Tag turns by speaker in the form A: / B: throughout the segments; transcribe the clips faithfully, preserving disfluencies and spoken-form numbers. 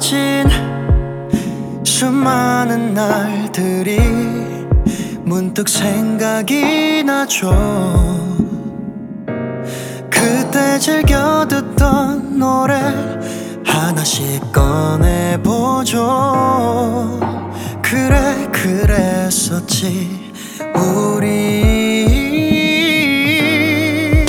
A: 가진 수많은 날들이 문득 생각이 나죠. 그때 즐겨 듣던 노래 하나씩 꺼내보죠. 그래 그랬었지 우리.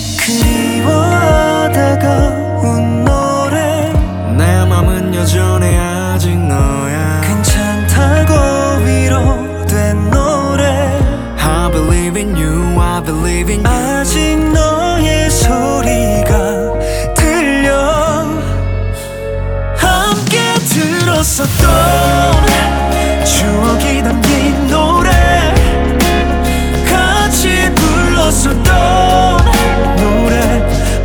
A: 그리워하다가 운 노래 내 맘은 여전히 아직 너야. 괜찮다고 위로된 노래 I believe in you, I believe in you. 아직 너의 소리가 들려. 함께 들었었던 추억이 담긴 노래 같이 불렀었던 노래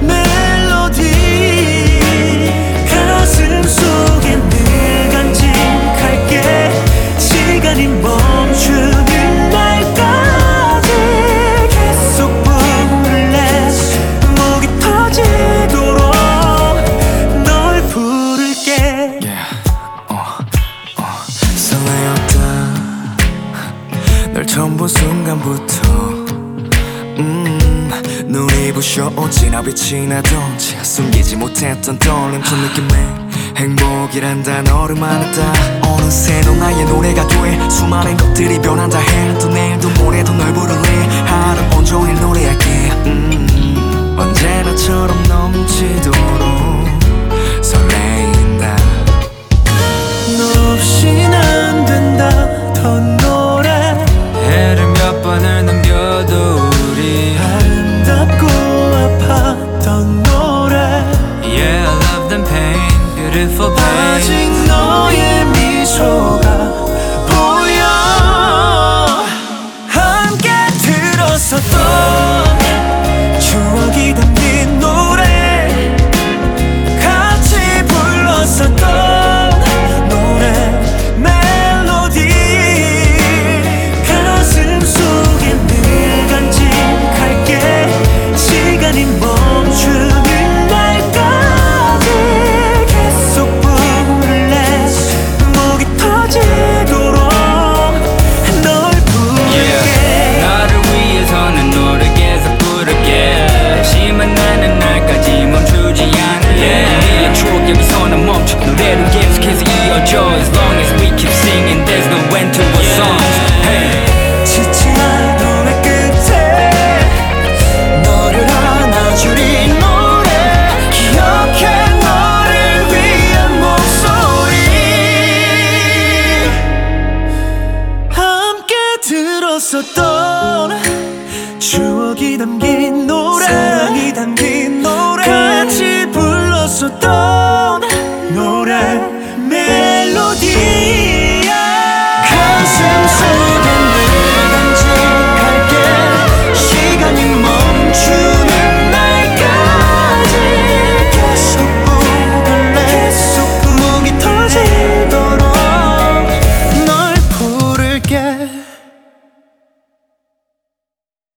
A: 멜로디 가슴 속에 늘 간직할게. 시간이 멈추는 날까지 계속 부를래. 목이 터지도록 널 부를게.
B: Yeah. uh, uh. 설레었다 널 처음 본 순간부터. 음, 눈이 부셔 오지나 빛이 나던지 숨기지 못했던 떨림 그 느낌에 행복이란 단어를 말했다. 어느새 넌 나의 노래가 돼. 수많은 것들이 변한다 해. 또 내일도 모레도 널 부를래. 하루 온종일 노래할게. 음, 언제나처럼 넘치도록 설레인다.
A: 너 없인 안 된다던 노래
B: 해를 몇 번을 넘겨도 우리
A: 아름답고 아팠던 노래
B: Yeah, I love the pain, beautiful pain.
A: 아직